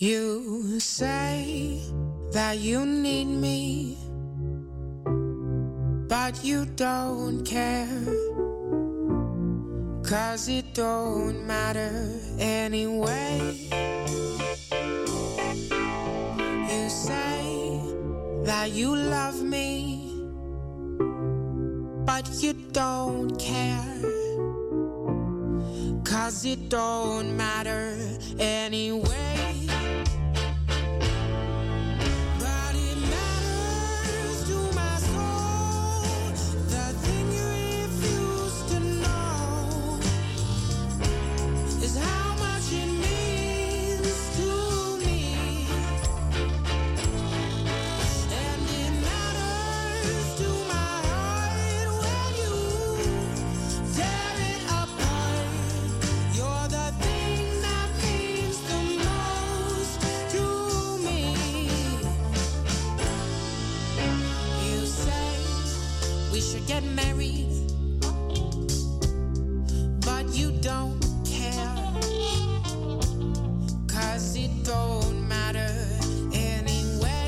You say that you need me, but you don't care, 'cause it don't matter anyway. You say that you love me, but you don't care, 'cause it don't matter anyway. Get married, but you don't care, 'cause it don't matter anyway.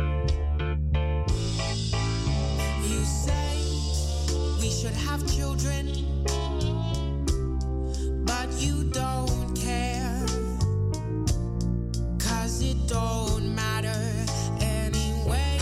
You say we should have children, but you don't care, 'cause it don't matter anyway.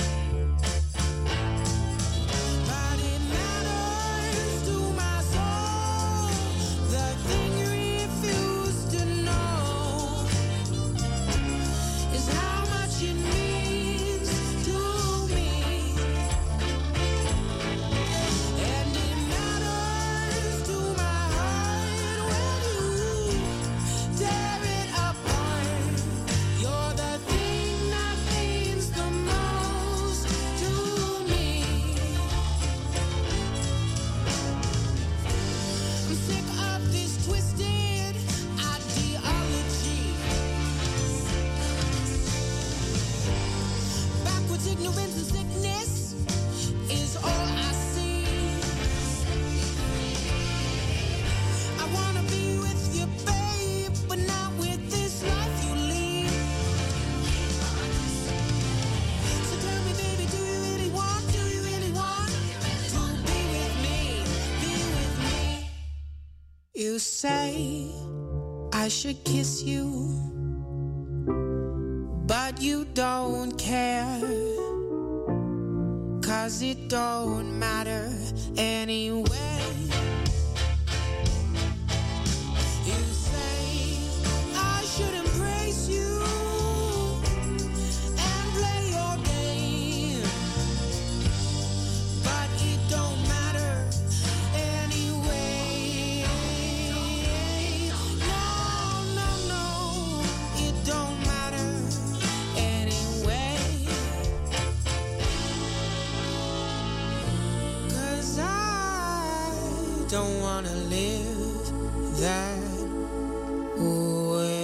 Ignorance and sickness is all I see. I wanna be with you, babe, but not with this life you lead. So tell me, baby, do you really want to be with me, be with me? You say I should kiss you, but you don't care, 'cause it don't matter anyway. You say I should embrace you and play your game, but it don't matter anyway. No, no, no, it don't matter anyway. Don't wanna live that way.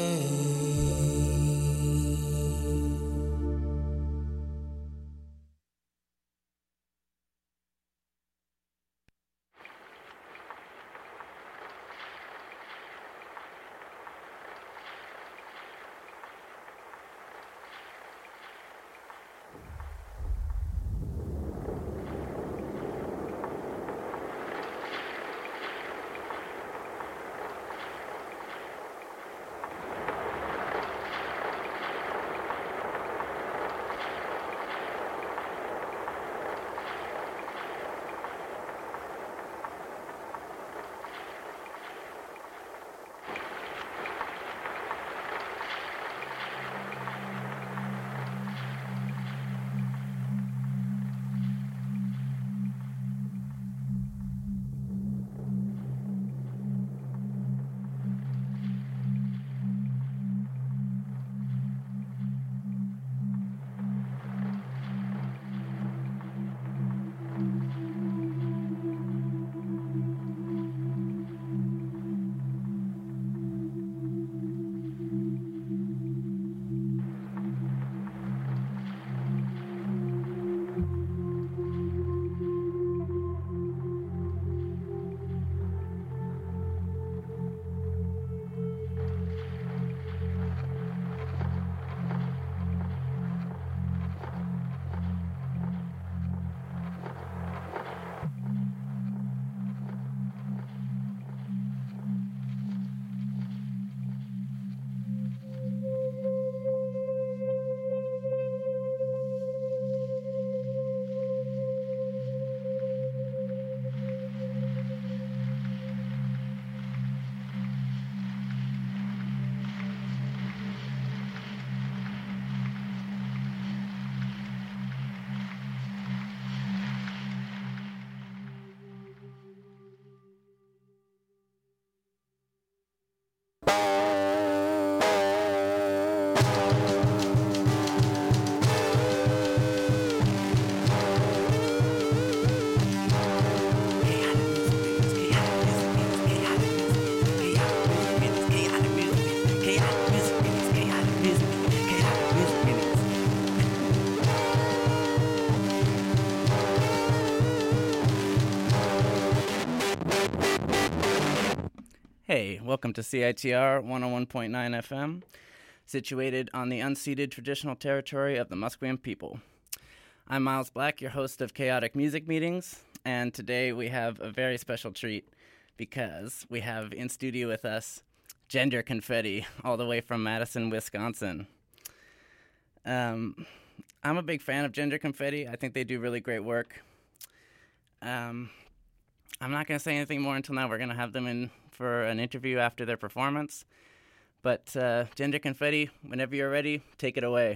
Hey, welcome to CITR 101.9 FM, situated on the unceded traditional territory of the Musqueam people. I'm Miles Black, your host of Chaotic Music Meetings, and today we have a very special treat because we have in studio with us Gender Confetti, all the way from Madison, Wisconsin. I'm a big fan of Gender Confetti. I think they do really great work. I'm not going to say anything more until now. We're going to have them in for an interview after their performance. But Gender Confetti, whenever you're ready, take it away.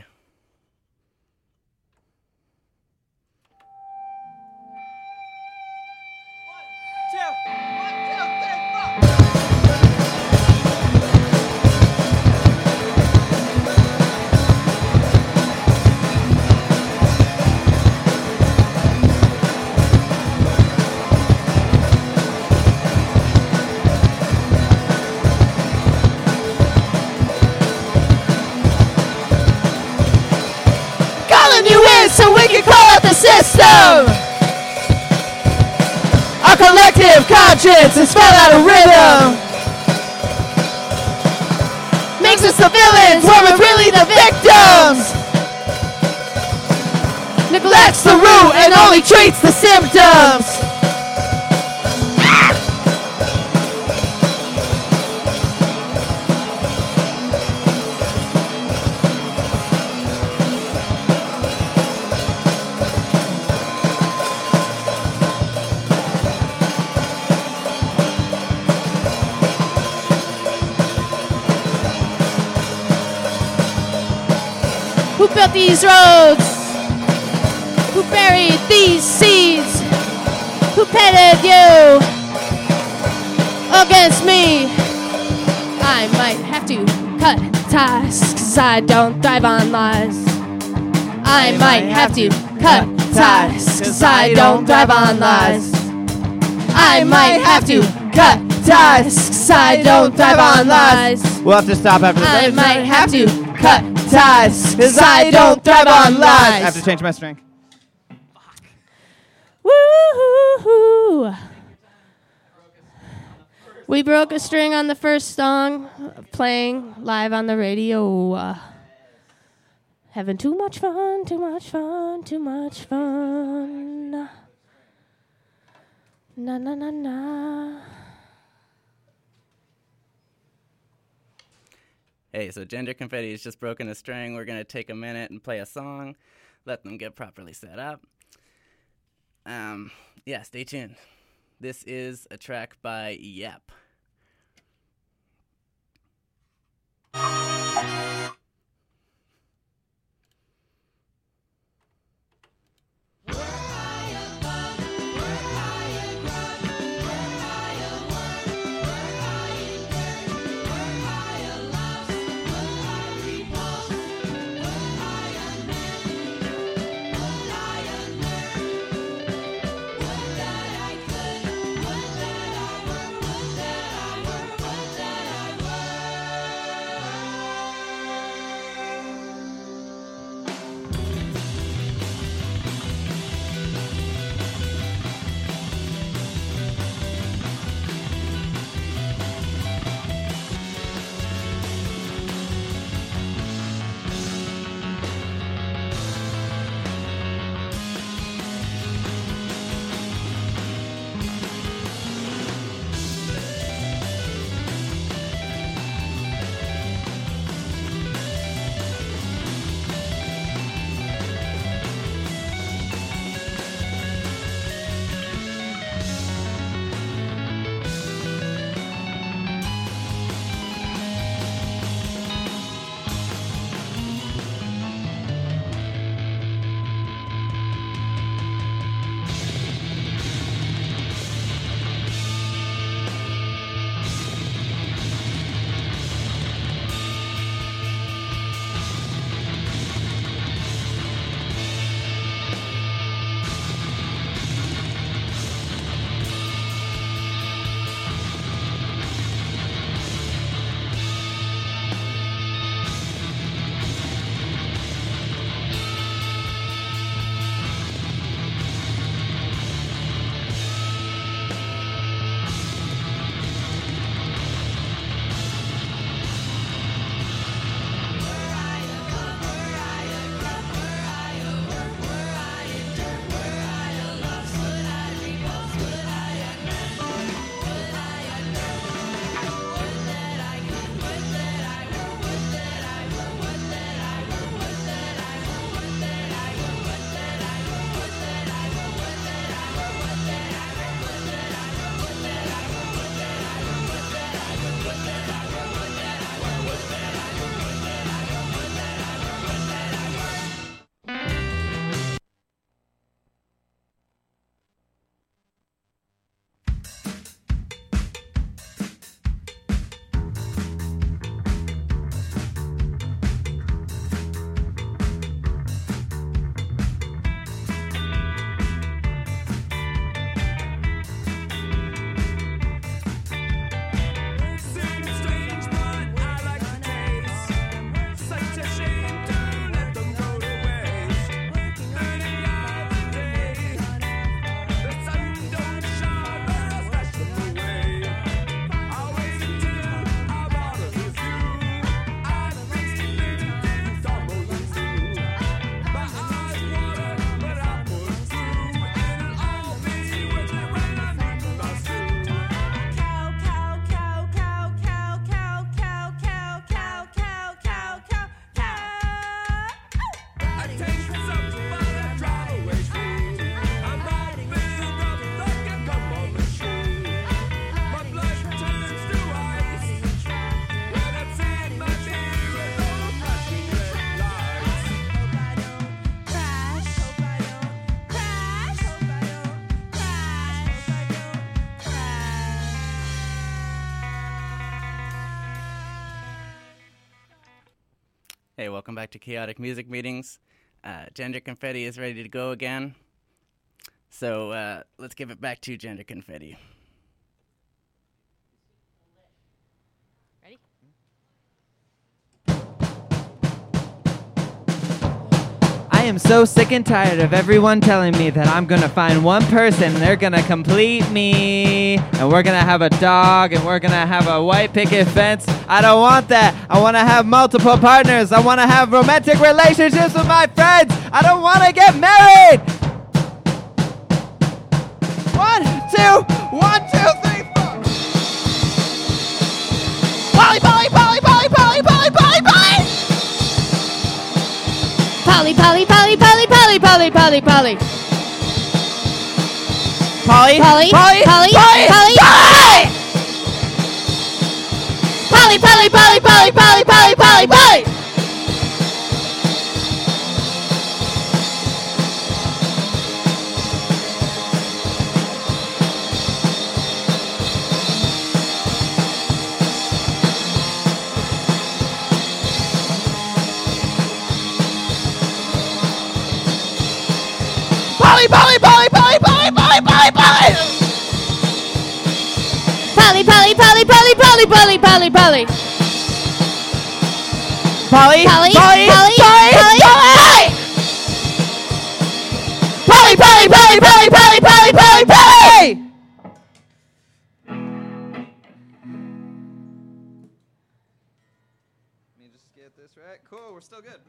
So we can call out the system. Our collective conscience is spelled out of rhythm. Makes us the villains when we're really the victims. Neglects the root and only treats the symptoms. Who built these roads? Who buried these seeds? Who pitted you against me? I might have to cut ties, 'cause I don't thrive on lies. I might have to cut ties, 'cause I don't thrive on lies. I might have to cut ties, 'cause I don't thrive on lies. We'll have to stop after this. I might have to cut ties, 'cause I don't thrive on lies. I have to change my string. Woo-hoo-hoo. We broke a string on the first song, playing live on the radio. Having too much fun, too much fun, too much fun. Na na na na. Hey, so Gender Confetti has just broken a string. We're going to take a minute and play a song, let them get properly set up. Yeah, stay tuned. This is a track by Yep. Would that I could, would that I were, would that Hey, welcome back to Chaotic Music Meetings. Gender Confetti is ready to go again. So let's give it back to Gender Confetti. Ready? I am so sick and tired of everyone telling me that I'm gonna find one person and they're gonna complete me, and we're gonna have a dog and we're gonna have a white picket fence. I don't want that. I wanna have multiple partners. I wanna have romantic relationships with my friends. I don't wanna get married. 1, 2, 1, 2, 3, 4. Polly, Polly, Polly, Polly, Polly, Polly, Polly, Polly. Polly, Polly, Polly, Polly, Polly, Polly, Polly, Polly. Polly, Polly, Polly, Polly, Polly, Polly. Polly, Polly, Polly, Polly, Polly, Polly, Polly, Polly. Polly, Polly, Polly, Polly, Polly, Polly, Polly, Polly. Polly, Polly, Polly, Polly, Polly, Polly, Polly, Polly. Polly, Polly, Polly, Polly, Polly, Polly. Polly, Polly, Polly, Polly, Polly, Polly, Polly, Polly. Let me just get this right. Cool, we're still good.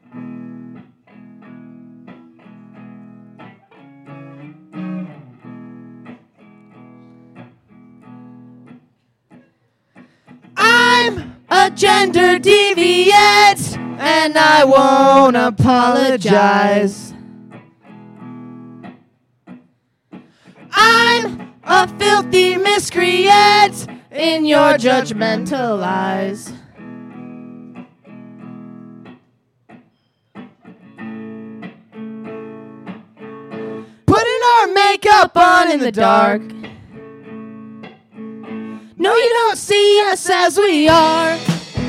I'm a gender deviant, and I won't apologize. I'm a filthy miscreant in your judgmental eyes. Putting our makeup on in the dark. No, you don't see us as we are.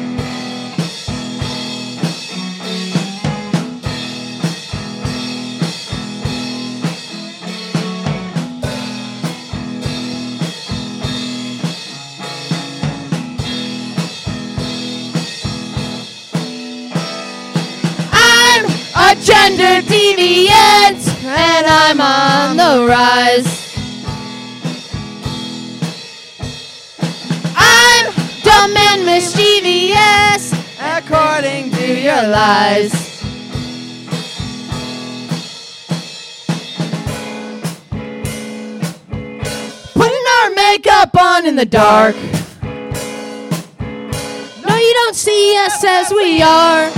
I'm a gender deviant, and I'm on the rise. I'm dumb and mischievous, according to your lies. Putting our makeup on in the dark. No, you don't see us as we are.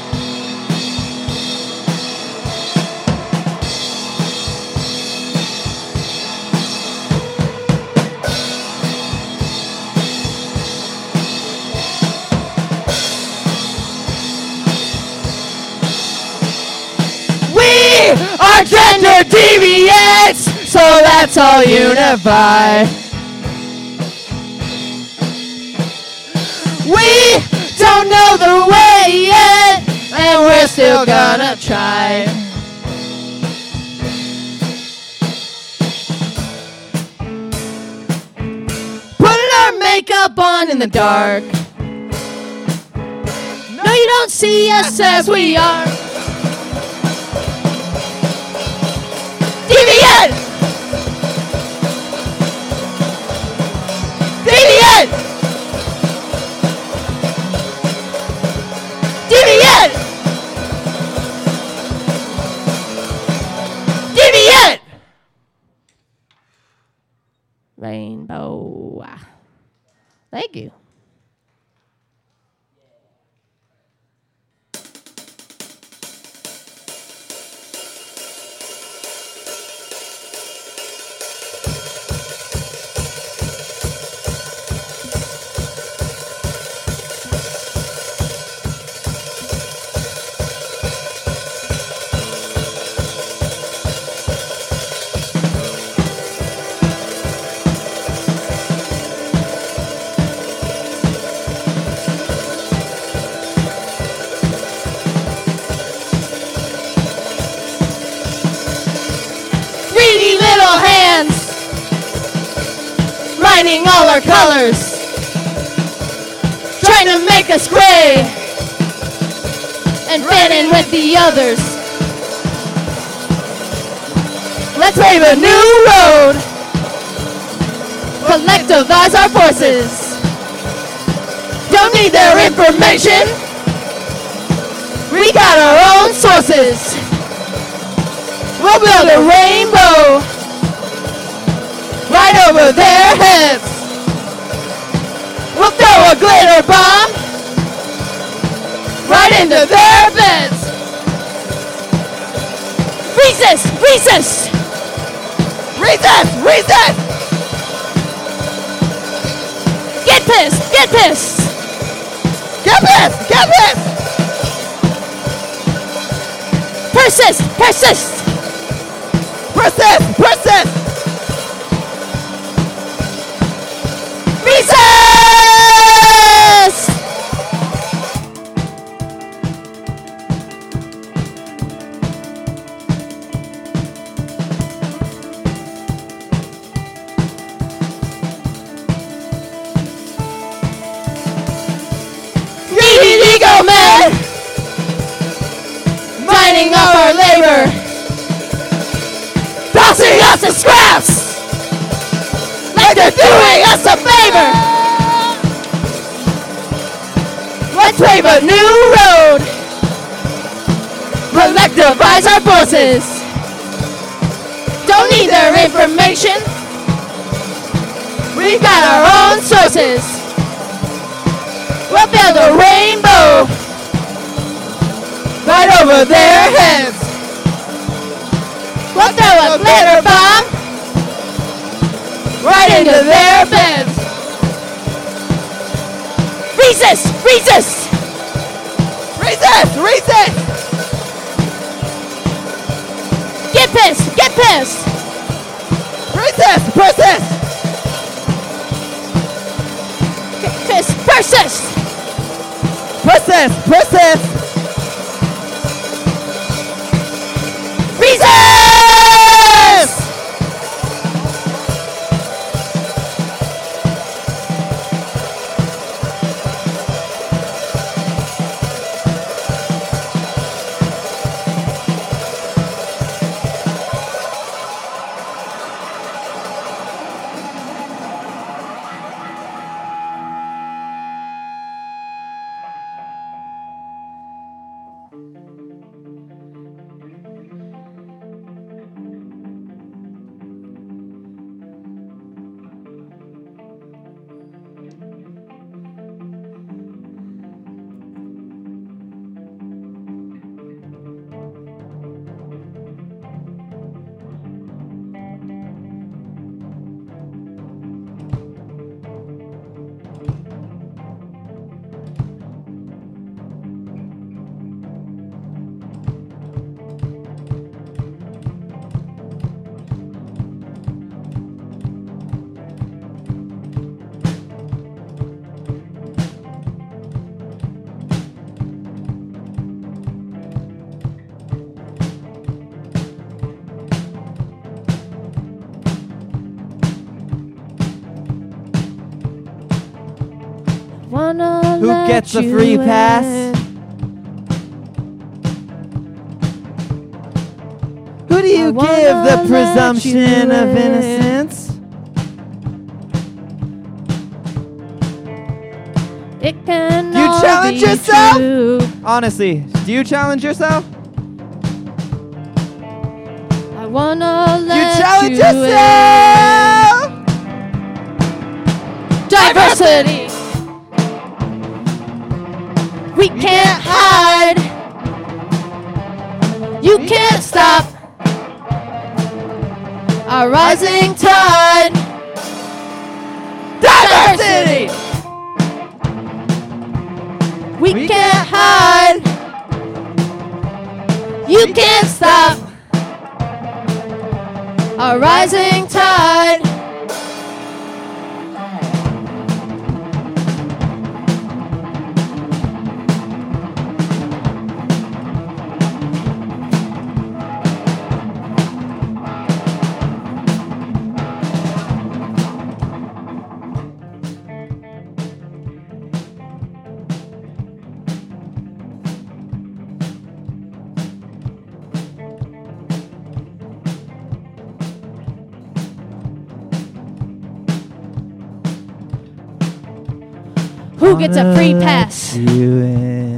Are gender deviants, so let's all unify. We don't know the way yet, and we're still gonna try. Putting our makeup on in the dark. No, you don't see us as we are. Deviant! Deviant! Deviant! Deviant! Rainbow. Thank you. shining all our colors, trying to make us gray and fit in with the others. Let's pave a new road, collectivize our forces. Don't need their information, we got our own sources. We'll build a rainbow right over their heads. We'll throw a glitter bomb right into their beds. Resist! Resist! Resist! Resist! Get pissed! Get pissed! Get pissed! Get pissed! Persist! Persist! Persist! Persist! Resist! Ego men, mining up our labor, tossing us to scraps, like they're doing us a favor. Let's pave a new road, collectivize our forces. Don't need their information, we've got our own sources. We'll build a rainbow right over their heads. We'll throw a glitter bomb right into their beds. Resist! Resist! Resist! Resist! Get pissed! Get pissed! Resist! Persist! Get pissed! Persist! Persist! Persist! Resist! Who gets the free pass? Who do you give the presumption of innocence? It can You all challenge be yourself? true. Honestly, do you challenge yourself? I wanna You let challenge you yourself! in. Diversity. We can't hide. You can't stop our rising tide. Diversity. We can't hide. You can't stop our rising tide. Who gets a free pass? You in.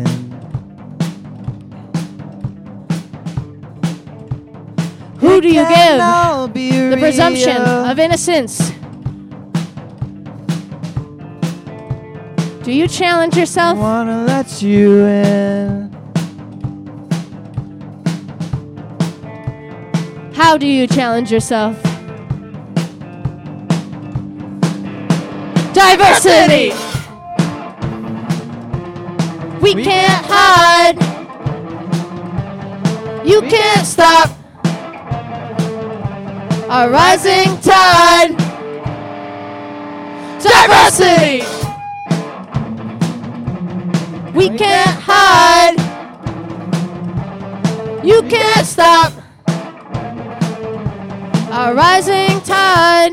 Who do you give the the presumption of innocence? Do you challenge I yourself? wanna let you in. How do you challenge yourself? Diversity! We can't hide. You can't stop a rising tide. Diversity! We can't hide. You can't stop a rising tide.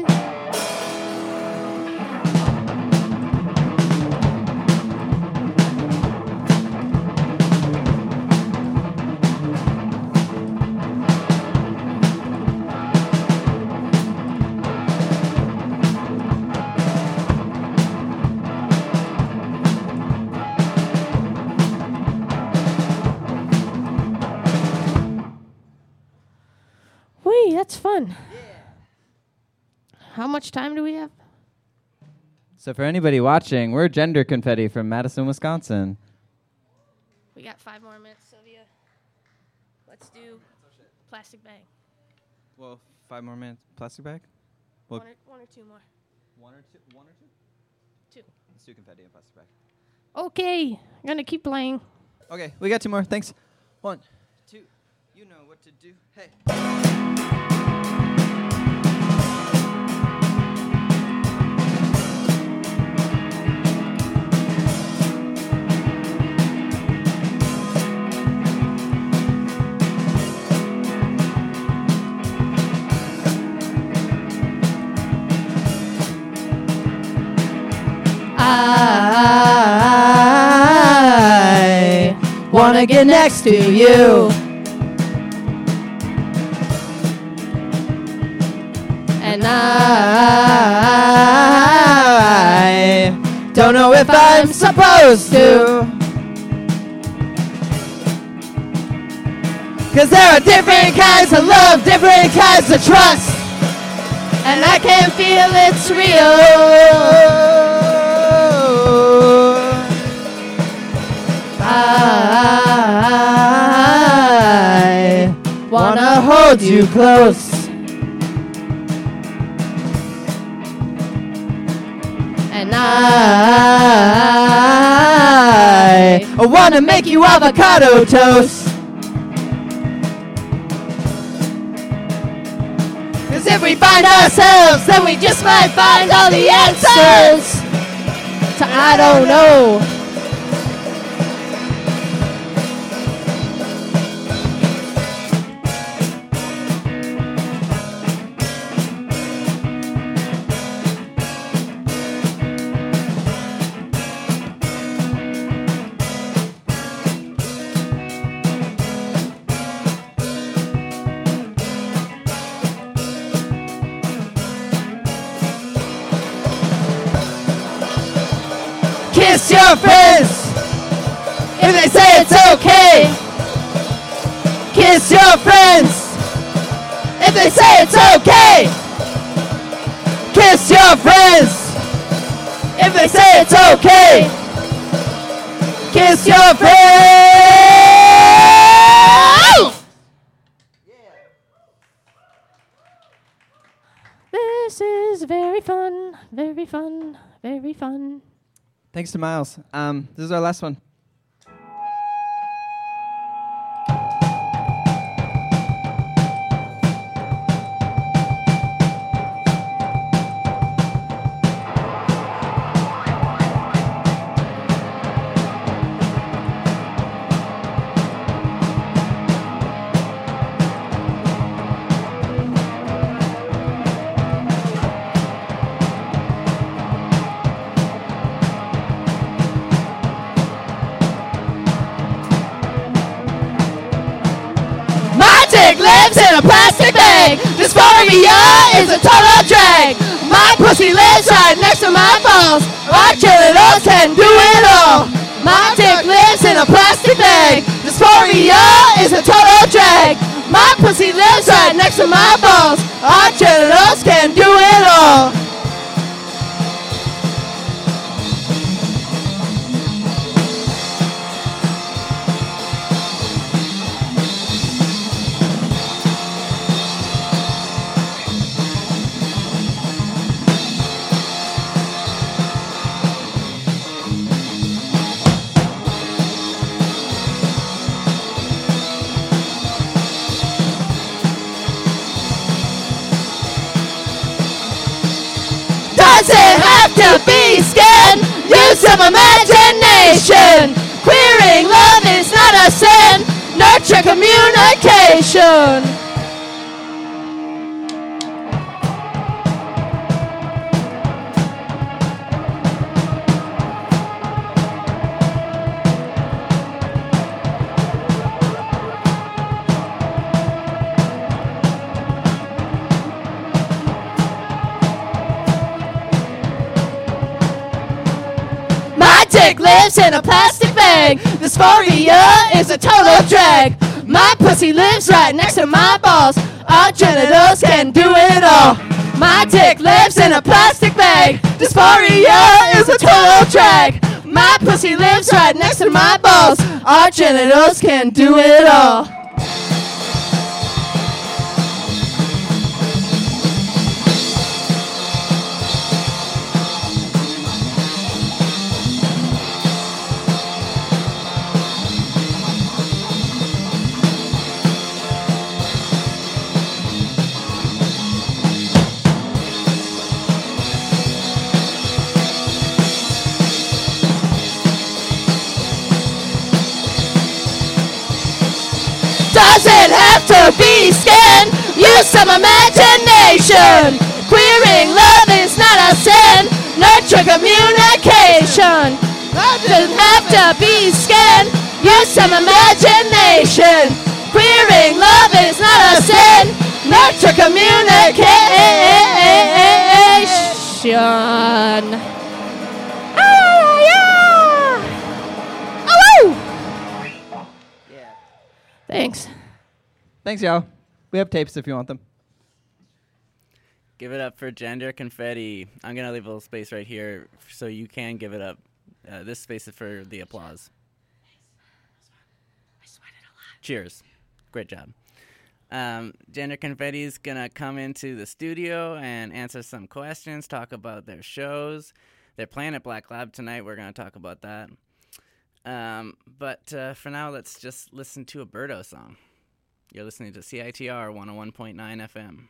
Whee, that's fun. How much time do we have? So for anybody watching, we're Gender Confetti from Madison, Wisconsin. We got 5 more minutes, Sylvia. Let's do plastic bag. Well, 5 more minutes. Plastic bag? Well, One or two more. One or two? Two. Let's do confetti and plastic bag. Okay, I'm gonna keep playing. Okay, we got 2 more. Thanks. 1, 2. You know what to do. Hey. I wanna get next to you. And I don't know if I'm supposed to. 'Cause there are different kinds of love, different kinds of trust. And I can feel it's real. I wanna hold you close. And I wanna make you avocado toast. 'Cause if we find ourselves, then we just might find all the answers to I don't know. Kiss your friends if they say it's okay. Kiss your friends if they say it's okay. Kiss your friends if they say it's okay. Kiss your friends. This is very fun, very fun, very fun. Thanks to Miles. This is our last one. Lives in a plastic bag. Dysphoria is a total drag. My pussy lives right next to my balls. Our chillin' can do it dysphoria is a total drag. My pussy lives right next to my balls. Our genitals can do it all. Doesn't have to be scared. Use some imagination. Queering love is not a sin. Nurture communication. Dick lives in a plastic bag. Dysphoria is a total drag. My pussy lives right next to my balls. Our genitals can do it all. My dick lives in a plastic bag. Dysphoria is a total drag. My pussy lives right next to my balls. Our genitals can do it all. Doesn't have to be scared. Use some imagination. Queering love is not a sin. Nurture communication. Doesn't have to be scared. Use some imagination. Queering love is not a sin. Nurture communication. Thanks. Thanks, y'all. We have tapes if you want them. Give it up for Gender Confetti. I'm going to leave a little space right here so you can give it up. This space is for the applause. I sweated a lot. Cheers. Great job. Gender Confetti is going to come into the studio and answer some questions, talk about their shows. They're playing at Black Lab tonight. We're going to talk about that. But for now, let's just listen to a Birdo song. You're listening to CITR 101.9 FM.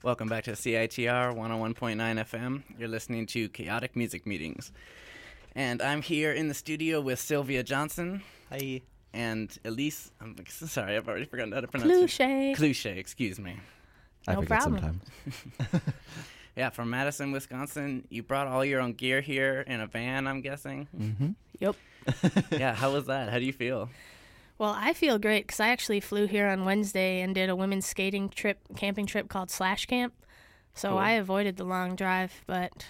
Welcome back to CITR 101.9 FM. You're listening to Chaotic Music Meetings. And I'm here in the studio with Sylvia Johnson. Hi. And Elise, I'm sorry, I've already forgotten how to pronounce it. Kluche, excuse me. I No forget problem. sometimes. Yeah, from Madison, Wisconsin. You brought all your own gear here in a van, I'm guessing. Mm-hmm. Yep. Yeah, how was that? How do you feel? Well, I feel great because I actually flew here on Wednesday and did a women's camping trip called Slash Camp. So Cool. I avoided the long drive, but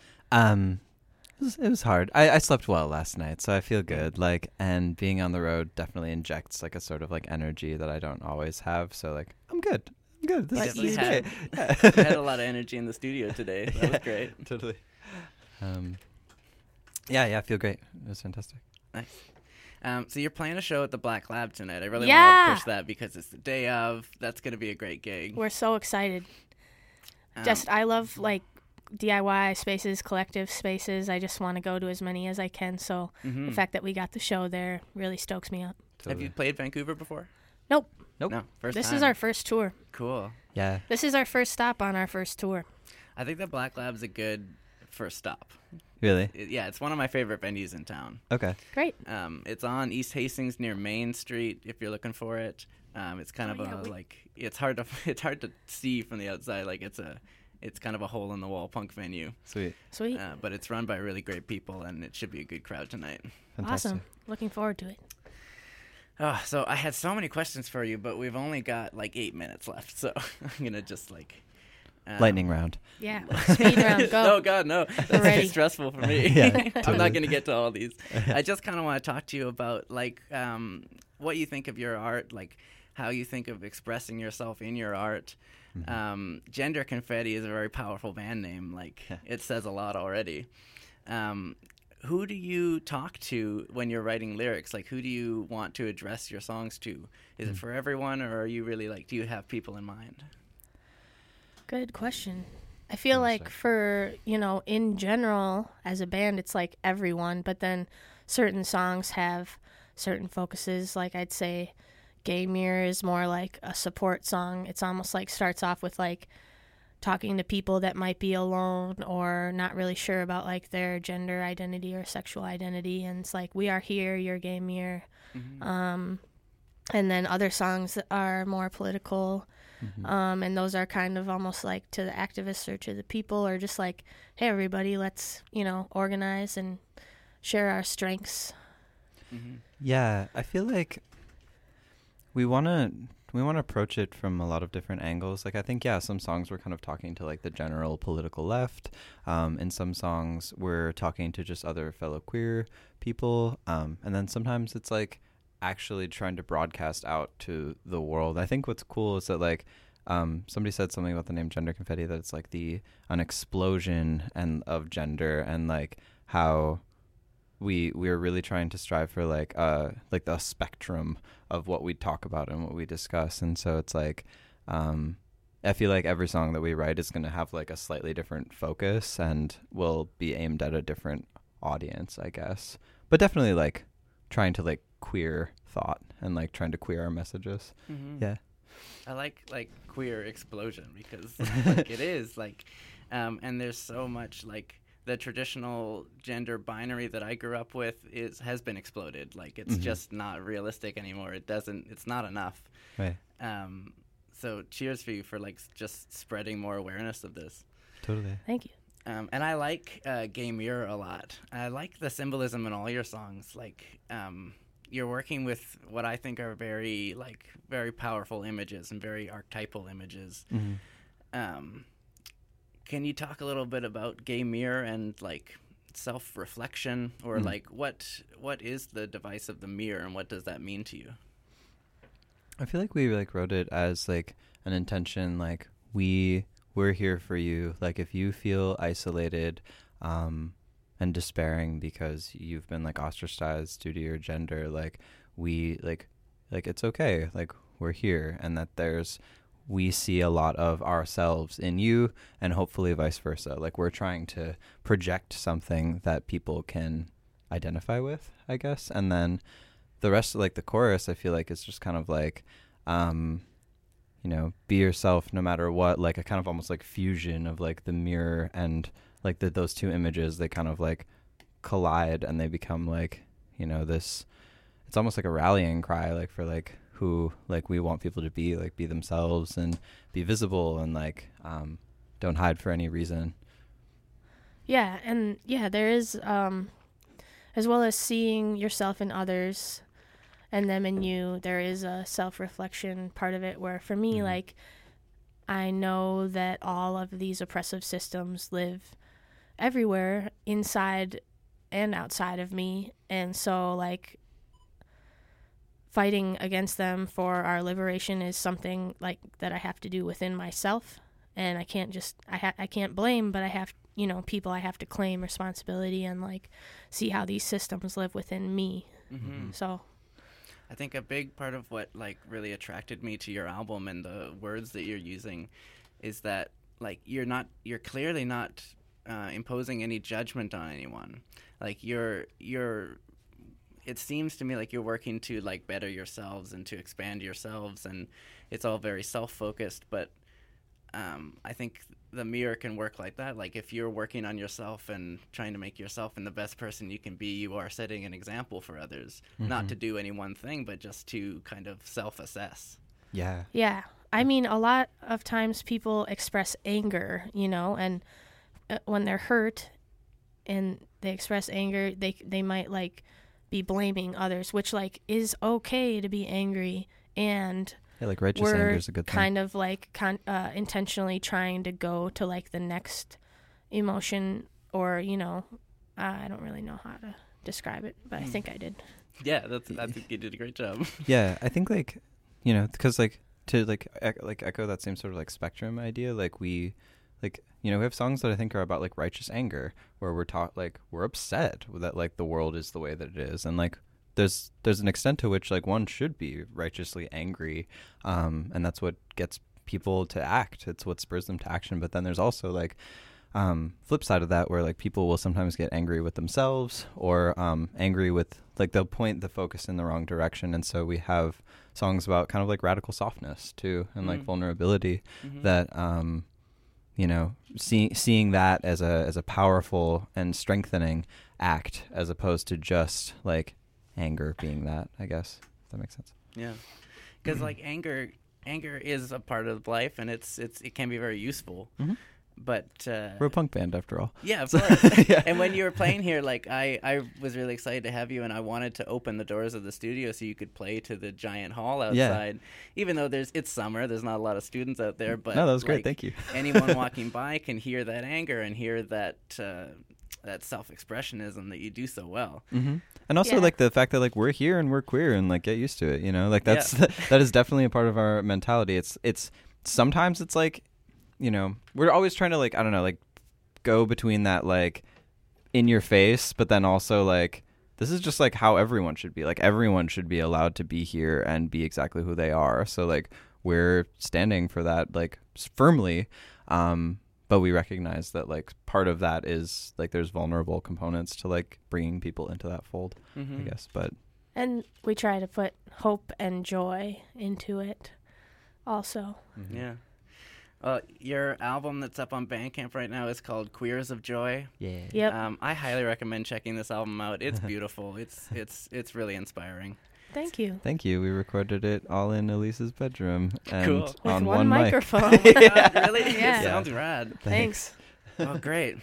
It was hard. I slept well last night, so I feel good. Like, and being on the road definitely injects like a sort of like energy that I don't always have. So like, I'm good. This But is you great. You had a lot of energy in the studio today. That was great. Totally. Yeah, I feel great. It was fantastic. Nice. So you're playing a show at the Black Lab tonight. I really Yeah. want to push that because it's the day of. That's going to be a great gig. we're so excited. Um, I love like DIY spaces, collective spaces. I just want to go to as many as I can. So mhm. the fact that we got the show there really stokes me up. Have you played Vancouver before? Nope. Nope. No, first This time. is our first tour. Cool. Yeah. This is our first stop on our first tour. I think the Black Lab's a good first stop. Really? Yeah, it's one of my favorite venues in town. Okay. Great. It's on East Hastings near Main Street. If you're looking for it, it's kind of it's hard to see from the outside. Like it's kind of a hole in the wall punk venue. Sweet. Sweet. But it's run by really great people, and it should be a good crowd tonight. Fantastic. Awesome. Looking forward to it. Oh, so I had so many questions for you, but we've only got like 8 minutes left, so I'm gonna just like Lightning round. Yeah. Speed round. Go. Oh God, no! That's ready. too stressful for me. Yeah, I'm totally. not gonna get to all these. I just kind of want to talk to you about like what you think of your art, like how you think of expressing yourself in your art. Gender Confetti is a very powerful band name. Like it says a lot already. Who do you talk to when you're writing lyrics? Like, who do you want to address your songs to? Is it for everyone, or are you really like, do you have people in mind? Good question. I feel like for, in general, as a band, it's like everyone, but then certain songs have certain focuses. Like I'd say Gay Mirror is more like a support song. It's almost like starts off with like talking to people that might be alone or not really sure about like their gender identity or sexual identity. And it's like, we are here, you're Gay Mirror. And then other songs that are more political. And those are kind of almost like to the activists or to the people, or just like, hey, everybody, let's, organize and share our strengths. Yeah, I feel like we want to approach it from a lot of different angles. Like I think, some songs we're kind of talking to like the general political left. In some songs we're talking to just other fellow queer people. And then sometimes it's like actually trying to broadcast out to the world. I think what's cool is that like somebody said something about the name Gender Confetti, that it's like an explosion of gender, and like how we're really trying to strive for like the spectrum of what we talk about and what we discuss. And so it's like I feel like every song that we write is going to have like a slightly different focus and will be aimed at a different audience, I guess, but definitely like trying to like queer thought and like trying to queer our messages. Yeah, I like queer explosion because like it is like and there's so much like the traditional gender binary that I grew up with has been exploded. Like it's just not realistic anymore. It's not enough. right. So cheers for you for like just spreading more awareness of this. Totally. Thank you. And I like Gay Mirror a lot. I like the symbolism in all your songs. Like you're working with what I think are very powerful images and very archetypal images. Can you talk a little bit about Gay Mirror and like self-reflection, or like what is the device of the mirror and what does that mean to you? I feel like we like wrote it as like an intention, like we're here for you. Like if you feel isolated and despairing because you've been like ostracized due to your gender, like we like it's okay. Like we're here, and that we see a lot of ourselves in you, and hopefully vice versa. Like we're trying to project something that people can identify with, I guess. And then the rest of like the chorus, I feel like is just kind of like you know, be yourself no matter what, like a kind of almost like fusion of like the mirror and like those two images, they kind of like collide and they become like, you know, this, it's almost like a rallying cry, like for like who like we want people to be themselves and be visible and like don't hide for any reason. Yeah, and yeah, there is, as well as seeing yourself in others and them in you, there is a self-reflection part of it where for me, like, I know that all of these oppressive systems live everywhere, inside and outside of me, and so, like, fighting against them for our liberation is something, like, that I have to do within myself, and I can't just, I can't blame, but I have, you know, people I have to claim responsibility and, like, see how these systems live within me. So I think a big part of what like really attracted me to your album and the words that you're using is that like you're clearly not imposing any judgment on anyone. Like you're it seems to me like you're working to like better yourselves and to expand yourselves, and it's all very self-focused, but I think the mirror can work like that. Like if you're working on yourself and trying to make yourself and the best person you can be, you are setting an example for others, not to do any one thing, but just to kind of self-assess. Yeah. yeah, I mean, a lot of times people express anger, you know, and when they're hurt and they express anger, they might like be blaming others, which like is okay to be angry, and Yeah, like righteous anger is a good thing. kind of like intentionally trying to go to like the next emotion, or you know, I don't really know how to describe it, but I think I did. Yeah, I think you did a great job. Yeah, I think like, you know, because like to like echo that same sort of like spectrum idea, like we like, you know, we have songs that I think are about like righteous anger, where we're taught like we're upset that like the world is the way that it is, and like there's an extent to which like one should be righteously angry, and that's what gets people to act. It's what spurs them to action. But then there's also like flip side of that, where like people will sometimes get angry with themselves, or angry with like they'll point the focus in the wrong direction, and so we have songs about kind of like radical softness too, and like vulnerability that you know, seeing that as a powerful and strengthening act, as opposed to just like anger being that, I guess. If that makes sense. Yeah, because like anger is a part of life, and it can be very useful. But we're a punk band after all. Yeah, of course. Yeah. And when you were playing here, like I was really excited to have you, and I wanted to open the doors of the studio so you could play to the giant hall outside. Even though it's summer, there's not a lot of students out there. But no, that was great. Like, thank you. anyone walking by can hear that anger and hear that self-expressionism that you do so well. And also like the fact that like we're here and we're queer and like get used to it, you know, like that's that is definitely a part of our mentality. It's sometimes it's like, you know, we're always trying to like, I don't know, like go between that like in your face, but then also like this is just like how everyone should be. Like everyone should be allowed to be here and be exactly who they are. So like we're standing for that like firmly, but we recognize that like part of that is like there's vulnerable components to like bringing people into that fold, I guess. But And we try to put hope and joy into it also. Yeah. Your album that's up on Bandcamp right now is called Queers of Joy. yeah. Yep. I highly recommend checking this album out. It's beautiful. It's really inspiring. Thank you. Thank you. We recorded it all in Elise's bedroom and Cool. With on one mic. microphone. Really? Yeah. It sounds rad. Thanks. Oh, great.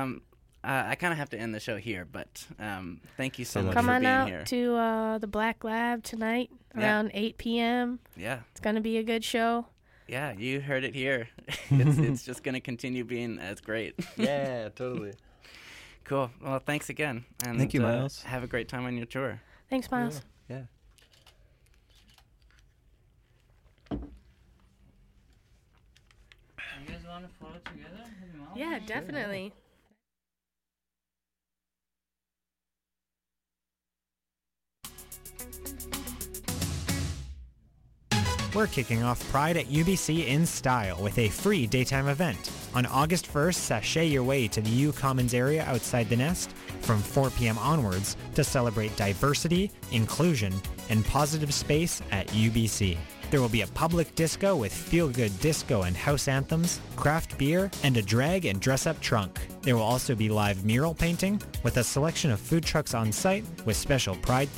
I kind of have to end the show here, but thank you so much Come for on being out here. to the Black Lab tonight around 8 p.m. Yeah. It's going to be a good show. Yeah, you heard it here. It's just going to continue being as great. Yeah, totally. Cool. Well, thanks again. And Thank you, Miles. Have a great time on your tour. Thanks, Miles. Yeah. You guys want to flow together? Yeah, definitely. We're kicking off Pride at UBC in style with a free daytime event. On August 1st, sashay your way to the U Commons area outside the Nest from 4 p.m. onwards to celebrate diversity, inclusion, and positive space at UBC. There will be a public disco with feel-good disco and house anthems, craft beer, and a drag and dress-up trunk. There will also be live mural painting with a selection of food trucks on site with special Pride